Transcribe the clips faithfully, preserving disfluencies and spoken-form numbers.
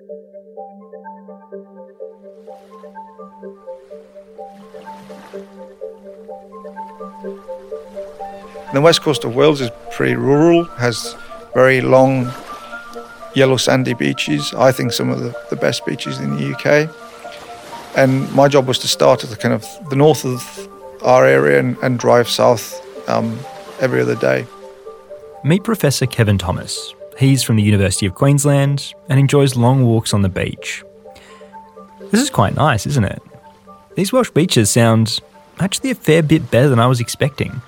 The west coast of Wales is pretty rural, has very long yellow sandy beaches. I think some of the, the best beaches in the U K. And my job was to start at the kind of the north of our area and, and drive south um, every other day. Meet Professor Kevin Thomas. He's from the University of Queensland and enjoys long walks on the beach. This is quite nice, isn't it? These Welsh beaches sound actually a fair bit better than I was expecting.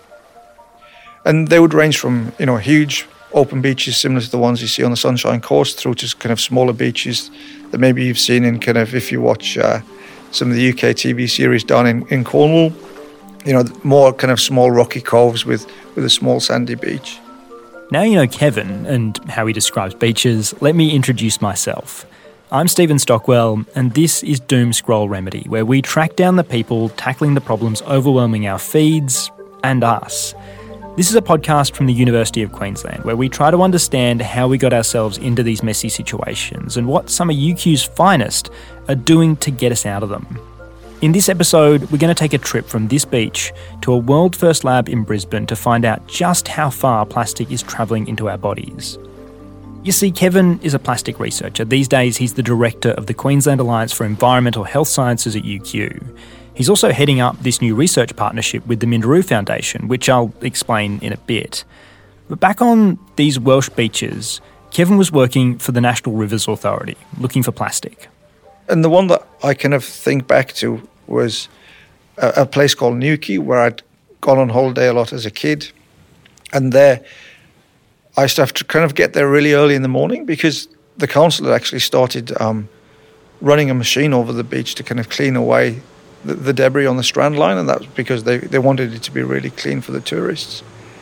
And they would range from, you know, huge open beaches similar to the ones you see on the Sunshine Coast through to kind of smaller beaches that maybe you've seen in kind of, if you watch uh, some of the U K T V series down in, in Cornwall, you know, more kind of small rocky coves with, with a small sandy beach. Now you know Kevin and how he describes beaches, let me introduce myself. I'm Stephen Stockwell, and this is Doom Scroll Remedy, where we track down the people tackling the problems overwhelming our feeds and us. This is a podcast from the University of Queensland where we try to understand how we got ourselves into these messy situations and what some of U Q's finest are doing to get us out of them. In this episode, we're going to take a trip from this beach to a world-first lab in Brisbane to find out just how far plastic is travelling into our bodies. You see, Kevin is a plastic researcher. These days, he's the director of the Queensland Alliance for Environmental Health Sciences at U Q. He's also heading up this new research partnership with the Minderoo Foundation, which I'll explain in a bit. But back on these Welsh beaches, Kevin was working for the National Rivers Authority, looking for plastic. And the one that I kind of think back to was a, a place called Newquay, where I'd gone on holiday a lot as a kid. And there, I used to have to kind of get there really early in the morning because the council had actually started um, running a machine over the beach to kind of clean away the, the debris on the Strand line, and that was because they, they wanted it to be really clean for the tourists.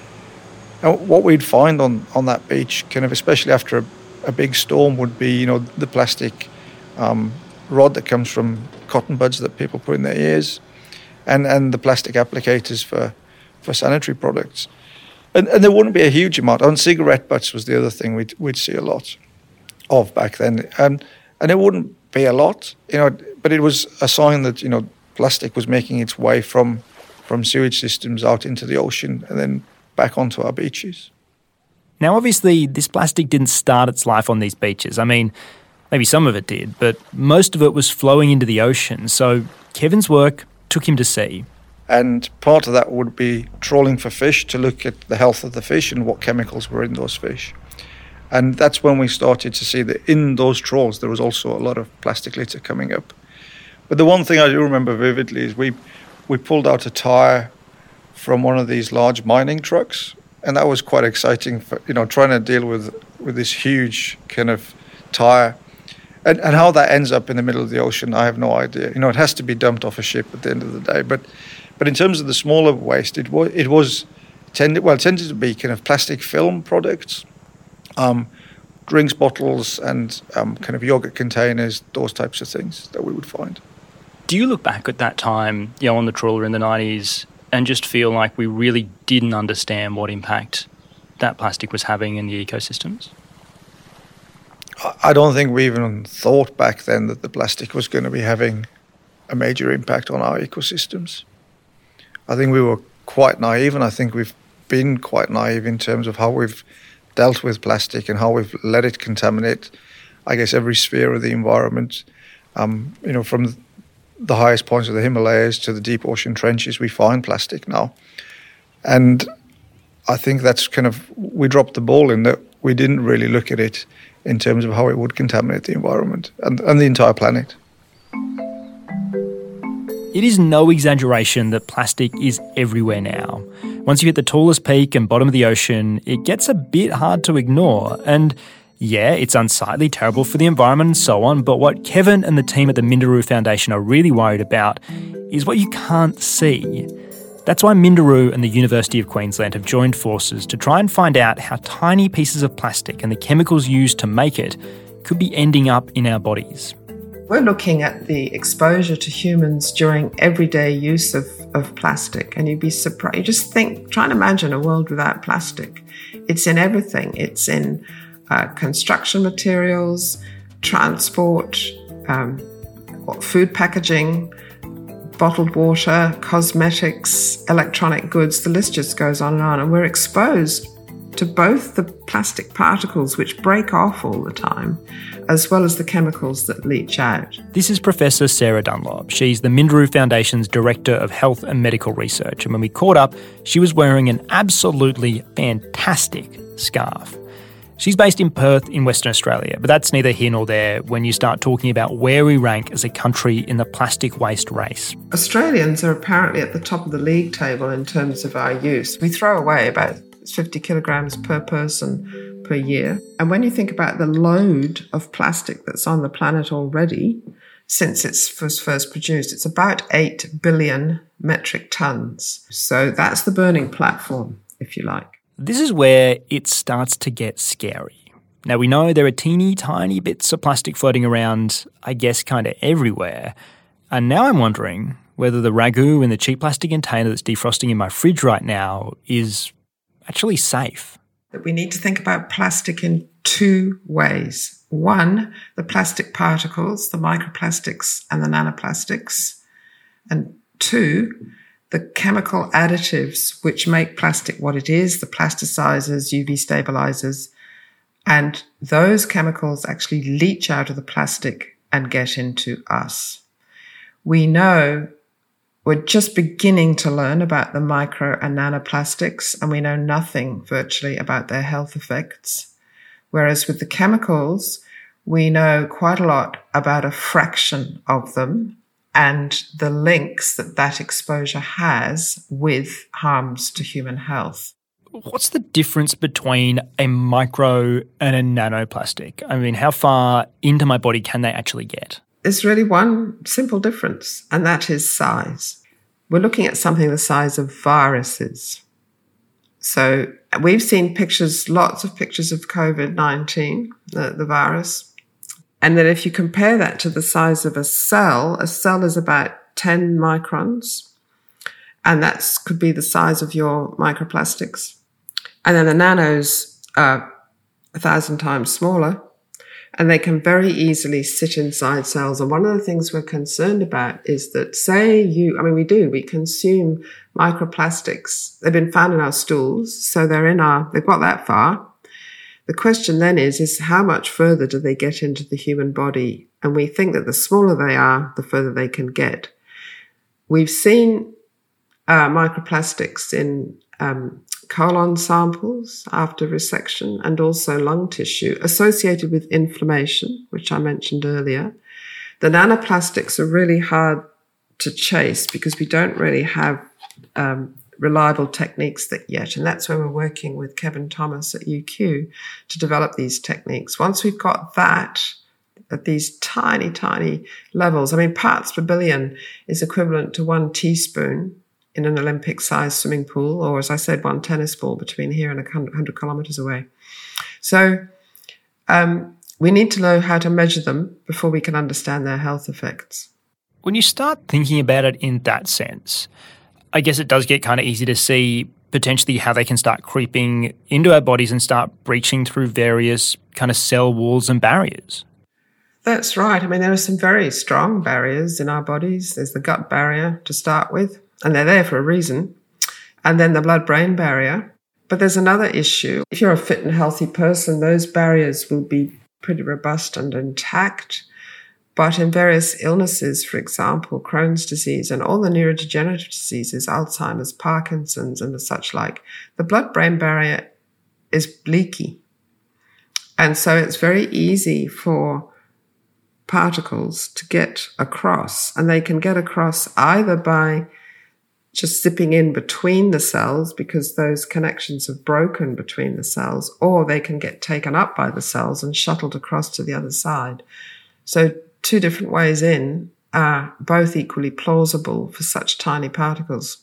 And what we'd find on, on that beach, kind of especially after a, a big storm, would be, you know, the plastic um, rod that comes from cotton buds that people put in their ears, and, and the plastic applicators for, for sanitary products. And, and there wouldn't be a huge amount. On cigarette butts was the other thing we'd, we'd see a lot of back then. And, and it wouldn't be a lot, you know, but it was a sign that, you know, plastic was making its way from, from sewage systems out into the ocean and then back onto our beaches. Now, obviously, this plastic didn't start its life on these beaches. I mean, maybe some of it did, but most of it was flowing into the ocean. So Kevin's work took him to sea. And part of that would be trawling for fish to look at the health of the fish and what chemicals were in those fish. And that's when we started to see that in those trawls there was also a lot of plastic litter coming up. But the one thing I do remember vividly is we we pulled out a tyre from one of these large mining trucks, and that was quite exciting for, you know, trying to deal with with this huge kind of tyre. And, and how that ends up in the middle of the ocean, I have no idea. You know, it has to be dumped off a ship at the end of the day. But but in terms of the smaller waste, it was it was tended well it tended to be kind of plastic film products, um, drinks bottles, and um, kind of yogurt containers, those types of things that we would find. Do you look back at that time, you know, on the trawler in the nineties, and just feel like we really didn't understand what impact that plastic was having in the ecosystems? I don't think we even thought back then that the plastic was going to be having a major impact on our ecosystems. I think we were quite naive, and I think we've been quite naive in terms of how we've dealt with plastic and how we've let it contaminate, I guess, every sphere of the environment. Um, you know, from the highest points of the Himalayas to the deep ocean trenches, we find plastic now. And I think that's kind of, we dropped the ball in that we didn't really look at it in terms of how it would contaminate the environment and, and the entire planet. It is no exaggeration that plastic is everywhere now. Once you hit the tallest peak and bottom of the ocean, it gets a bit hard to ignore. And yeah, it's unsightly, terrible for the environment and so on, but what Kevin and the team at the Minderoo Foundation are really worried about is what you can't see. That's why Minderoo and the University of Queensland have joined forces to try and find out how tiny pieces of plastic and the chemicals used to make it could be ending up in our bodies. We're looking at the exposure to humans during everyday use of, of plastic, and you'd be surprised. You just think, try and imagine a world without plastic. It's in everything. It's in uh, construction materials, transport, um, food packaging, bottled water, cosmetics, electronic goods, the list just goes on and on. And we're exposed to both the plastic particles, which break off all the time, as well as the chemicals that leach out. This is Professor Sarah Dunlop. She's the Minderoo Foundation's Director of Health and Medical Research. And when we caught up, she was wearing an absolutely fantastic scarf. She's based in Perth in Western Australia, but that's neither here nor there when you start talking about where we rank as a country in the plastic waste race. Australians are apparently at the top of the league table in terms of our use. We throw away about fifty kilograms per person per year. And when you think about the load of plastic that's on the planet already, since it was first produced, it's about eight billion metric tons. So that's the burning platform, if you like. This is where it starts to get scary. Now, we know there are teeny tiny bits of plastic floating around, I guess, kind of everywhere. And now I'm wondering whether the ragu in the cheap plastic container that's defrosting in my fridge right now is actually safe. That we need to think about plastic in two ways. One, the plastic particles, the microplastics and the nanoplastics. And two, the chemical additives which make plastic what it is, the plasticizers, U V stabilizers, and those chemicals actually leach out of the plastic and get into us. We know we're just beginning to learn about the micro and nanoplastics, and we know nothing virtually about their health effects. Whereas with the chemicals, we know quite a lot about a fraction of them and the links that that exposure has with harms to human health. What's the difference between a micro and a nanoplastic? I mean, how far into my body can they actually get? There's really one simple difference, and that is size. We're looking at something the size of viruses. So we've seen pictures, lots of pictures of COVID nineteen, the, the virus. And then if you compare that to the size of a cell, a cell is about ten microns. And that could be the size of your microplastics. And then the nanos are a thousand times smaller. And they can very easily sit inside cells. And one of the things we're concerned about is that, say you, I mean, we do, we consume microplastics. They've been found in our stools, so they're in our, they've got that far. The question then is, is how much further do they get into the human body? And we think that the smaller they are, the further they can get. We've seen uh, microplastics in um, colon samples after resection and also lung tissue associated with inflammation, which I mentioned earlier. The nanoplastics are really hard to chase because we don't really have um, reliable techniques that yet. And that's where we're working with Kevin Thomas at U Q to develop these techniques. Once we've got that at these tiny, tiny levels, I mean, parts per billion is equivalent to one teaspoon in an Olympic-sized swimming pool, or as I said, one tennis ball between here and one hundred kilometres away. So um, we need to know how to measure them before we can understand their health effects. When you start thinking about it in that sense, I guess it does get kind of easy to see potentially how they can start creeping into our bodies and start breaching through various kind of cell walls and barriers. That's right. I mean, there are some very strong barriers in our bodies. There's the gut barrier to start with, and they're there for a reason. And then the blood-brain barrier. But there's another issue. If you're a fit and healthy person, those barriers will be pretty robust and intact. But in various illnesses, for example, Crohn's disease and all the neurodegenerative diseases, Alzheimer's, Parkinson's, and the such like, the blood-brain barrier is leaky. And so it's very easy for particles to get across, and they can get across either by just zipping in between the cells because those connections have broken between the cells, or they can get taken up by the cells and shuttled across to the other side. So two different ways in are both equally plausible for such tiny particles.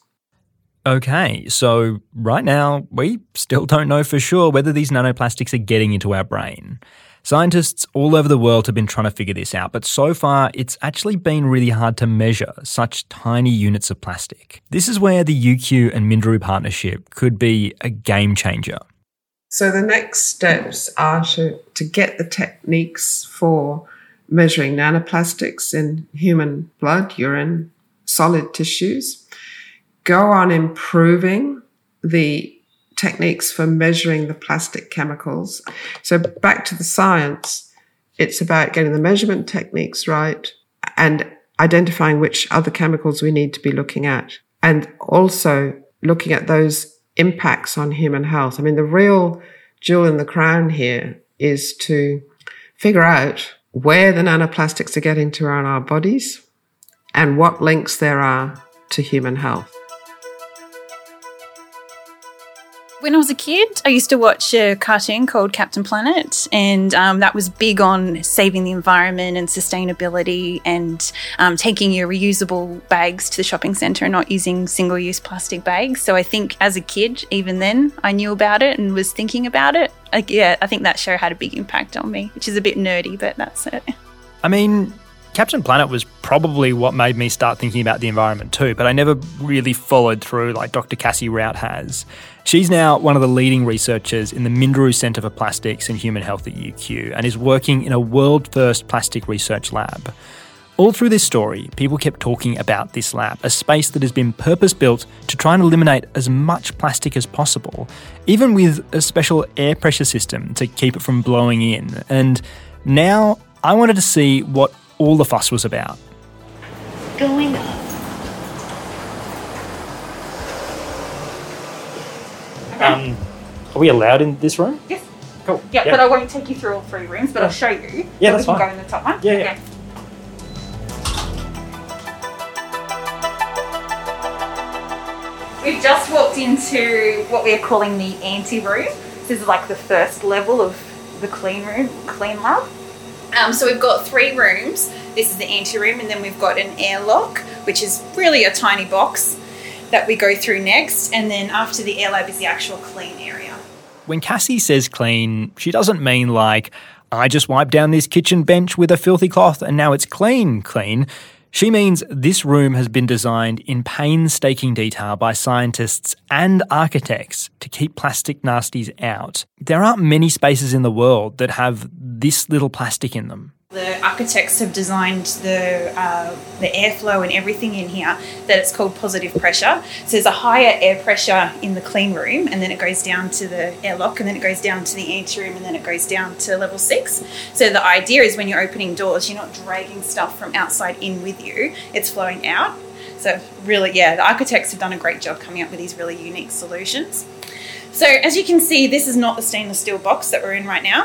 Okay, so right now we still don't know for sure whether these nanoplastics are getting into our brain. Scientists all over the world have been trying to figure this out, but so far it's actually been really hard to measure such tiny units of plastic. This is where the U Q and Minderoo partnership could be a game changer. So the next steps are to, to get the techniques for measuring nanoplastics in human blood, urine, solid tissues. Go on improving the techniques for measuring the plastic chemicals. So back to the science, it's about getting the measurement techniques right and identifying which other chemicals we need to be looking at, and also looking at those impacts on human health. I mean, the real jewel in the crown here is to figure out where the nanoplastics are getting to in our bodies and what links there are to human health. When I was a kid, I used to watch a cartoon called Captain Planet, and um, that was big on saving the environment and sustainability and um, taking your reusable bags to the shopping centre and not using single-use plastic bags. So I think as a kid, even then, I knew about it and was thinking about it. Like, yeah, I think that show had a big impact on me, which is a bit nerdy, but that's it. I mean, Captain Planet was probably what made me start thinking about the environment too, but I never really followed through like Doctor Cassie Rout has. She's now one of the leading researchers in the Minderoo Centre for Plastics and Human Health at U Q and is working in a world-first plastic research lab. All through this story, people kept talking about this lab, a space that has been purpose-built to try and eliminate as much plastic as possible, even with a special air pressure system to keep it from blowing in. And now I wanted to see what all the fuss was about. Going up. Um, are we allowed in this room? Yes. Cool. Yeah, yeah, but I won't take you through all three rooms, but I'll show you. Yeah, so that's we can fine. go in the top one. Yeah, yeah. Okay. We've just walked into what we're calling the anti-room. This is like the first level of the clean room, clean lab. Um, so we've got three rooms. This is the anti-room, and then we've got an airlock, which is really a tiny box that we go through next. And then after the air lab is the actual clean area. When Cassie says clean, she doesn't mean like, I just wiped down this kitchen bench with a filthy cloth and now it's clean, clean. She means this room has been designed in painstaking detail by scientists and architects to keep plastic nasties out. There aren't many spaces in the world that have this little plastic in them. The architects have designed the uh, the airflow and everything in here that it's called positive pressure. So there's a higher air pressure in the clean room, and then it goes down to the airlock, and then it goes down to the anteroom, and then it goes down to level six. So the idea is when you're opening doors, you're not dragging stuff from outside in with you, it's flowing out. So really, yeah, the architects have done a great job coming up with these really unique solutions. So as you can see, this is not the stainless steel box that we're in right now.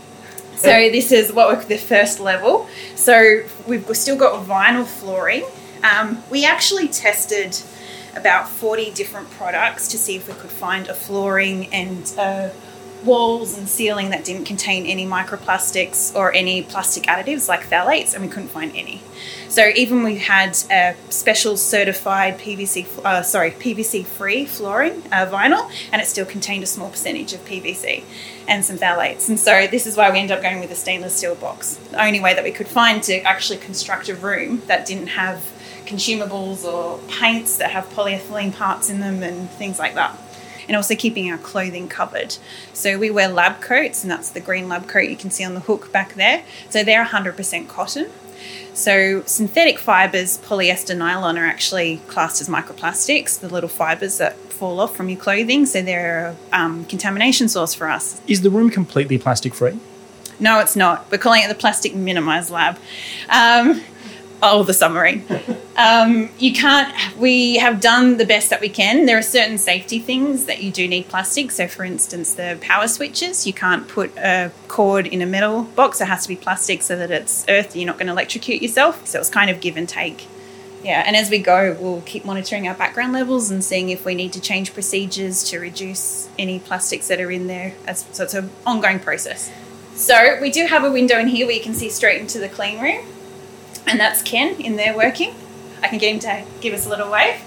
So this is what we're the first level. So we've still got vinyl flooring. Um, we actually tested about forty different products to see if we could find a flooring and uh, walls and ceiling that didn't contain any microplastics or any plastic additives like phthalates, and we couldn't find any. So even we had a special certified P V C, uh, sorry, P V C-free flooring, uh, vinyl, and it still contained a small percentage of P V C and some phthalates. And so this is why we ended up going with a stainless steel box. The only way that we could find to actually construct a room that didn't have consumables or paints that have polyethylene parts in them and things like that. And also keeping our clothing covered. So we wear lab coats, and that's the green lab coat you can see on the hook back there. So they're one hundred percent cotton. So synthetic fibres, polyester, nylon are actually classed as microplastics, the little fibres that fall off from your clothing. So they're a um, contamination source for us. Is the room completely plastic free? No, it's not. We're calling it the Plastic Minimised Lab. Um, oh, the submarine. Um, you can't, we have done the best that we can. There are certain safety things that you do need plastic. So for instance, the power switches, you can't put a cord in a metal box. It has to be plastic so that it's earth, you're not going to electrocute yourself. So it's kind of give and take. Yeah, and as we go, we'll keep monitoring our background levels and seeing if we need to change procedures to reduce any plastics that are in there. So it's an ongoing process. So we do have a window in here where you can see straight into the clean room. And that's Ken in there working. I can get him to give us a little wave.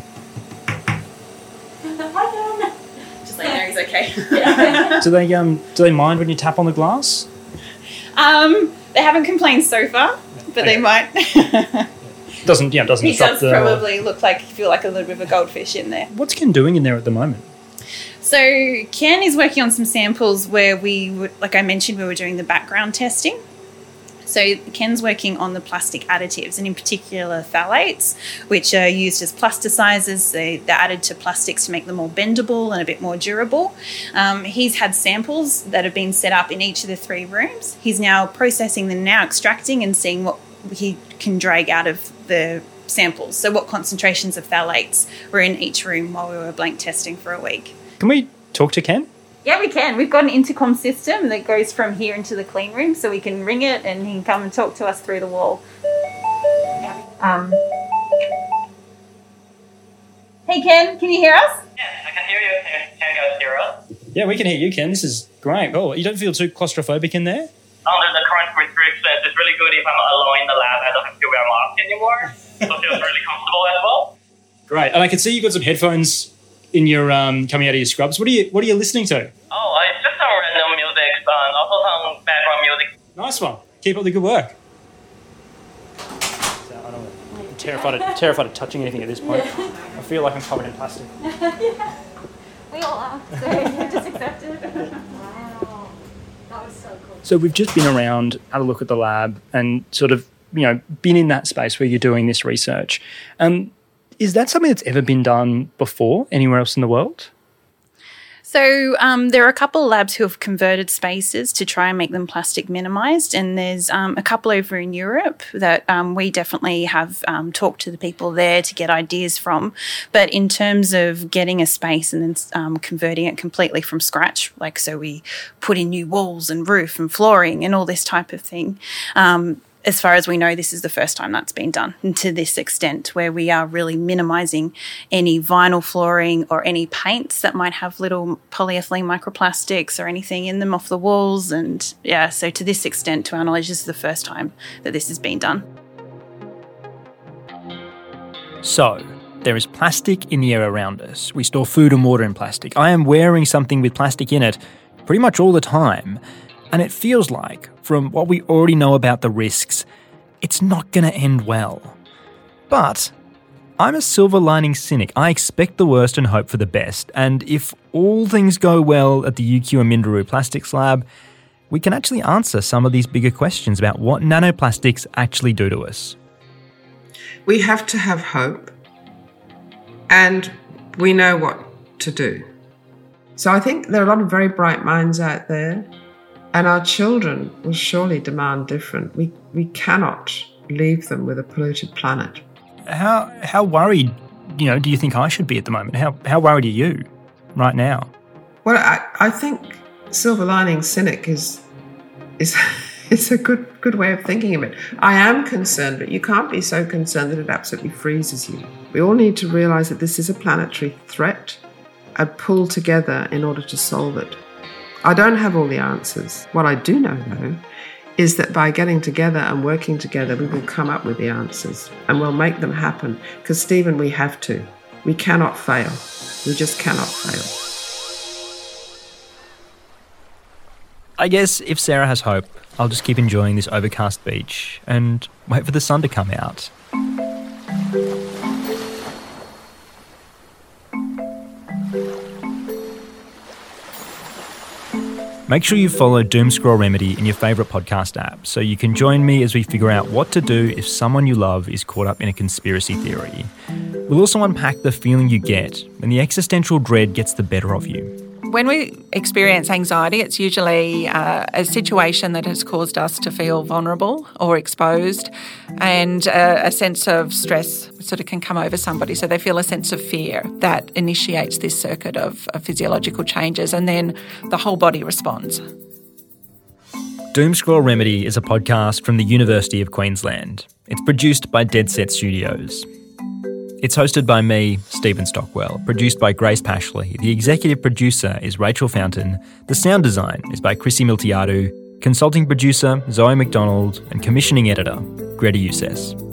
Hi, Ken. Just let you know he's okay. do they um do they mind when you tap on the glass? Um, they haven't complained so far, but okay. They might. doesn't yeah doesn't he disrupt does the, probably look like feel like a little bit of a goldfish in there. What's Ken doing in there at the moment? So Ken is working on some samples where we would, like I mentioned, we were doing the background testing. So Ken's working on the plastic additives, and in particular phthalates, which are used as plasticizers. They, they're added to plastics to make them more bendable and a bit more durable. Um, he's had samples that have been set up in each of the three rooms. He's now processing them, now extracting and seeing what he can drag out of the samples. So what concentrations of phthalates were in each room while we were blank testing for a week. Can we talk to Ken? Yeah, we can. We've got an intercom system that goes from here into the clean room, so we can ring it and he can come and talk to us through the wall. Um, hey, Ken, can you hear us? Yeah, I can hear you. Can you guys hear us? Yeah, we can hear you, Ken. This is great. Oh, you don't feel too claustrophobic in there? Under the current restrictions, it's really good if I'm alone in the lab. I don't have to wear a mask anymore. So it feels really comfortable as well. Great. And I can see you've got some headphones in your um, coming out of your scrubs. What are you What are you listening to? Oh, it's just some random music and also some background music. Nice one. Keep up the good work. So, I don't know. I'm terrified of, terrified of touching anything at this point. I feel like I'm covered in plastic. Yeah, we all are. So you just accept it. Wow, that was so cool. So we've just been around, had a look at the lab, and sort of, you know, been in that space where you're doing this research. Um, Is that something that's ever been done before anywhere else in the world? So um, there are a couple of labs who have converted spaces to try and make them plastic minimised, and there's um, a couple over in Europe that um, we definitely have um, talked to the people there to get ideas from. But in terms of getting a space and then um, converting it completely from scratch, like so we put in new walls and roof and flooring and all this type of thing, um, as far as we know, this is the first time that's been done, and to this extent, where we are really minimising any vinyl flooring or any paints that might have little polyethylene microplastics or anything in them off the walls. And yeah, so to this extent, to our knowledge, this is the first time that this has been done. So, there is plastic in the air around us. We store food and water in plastic. I am wearing something with plastic in it pretty much all the time. And it feels like, from what we already know about the risks, it's not going to end well. But I'm a silver lining cynic. I expect the worst and hope for the best. And if all things go well at the U Q and Minderoo Plastics Lab, we can actually answer some of these bigger questions about what nanoplastics actually do to us. We have to have hope, and we know what to do. So I think there are a lot of very bright minds out there. And our children will surely demand different. We we cannot leave them with a polluted planet. How how worried, you know, do you think I should be at the moment? How how worried are you right now? Well, I, I think silver lining cynic is is is a good good way of thinking of it. I am concerned, but you can't be so concerned that it absolutely freezes you. We all need to realise that this is a planetary threat and pull together in order to solve it. I don't have all the answers. What I do know, though, is that by getting together and working together, we will come up with the answers and we'll make them happen. Because, Stephen, we have to. We cannot fail. We just cannot fail. I guess if Sarah has hope, I'll just keep enjoying this overcast beach and wait for the sun to come out. Make sure you follow Doom Scroll Remedy in your favourite podcast app so you can join me as we figure out what to do if someone you love is caught up in a conspiracy theory. We'll also unpack the feeling you get when the existential dread gets the better of you. When we experience anxiety, it's usually uh, a situation that has caused us to feel vulnerable or exposed, and uh, a sense of stress sort of can come over somebody. So they feel a sense of fear that initiates this circuit of, of physiological changes, and then the whole body responds. Doom Scroll Remedy is a podcast from the University of Queensland. It's produced by Dead Set Studios. It's hosted by me, Stephen Stockwell, produced by Grace Pashley. The executive producer is Rachel Fountain. The sound design is by Chrissy Miltiadu. Consulting producer, Zoe McDonald. And commissioning editor, Greta Euses.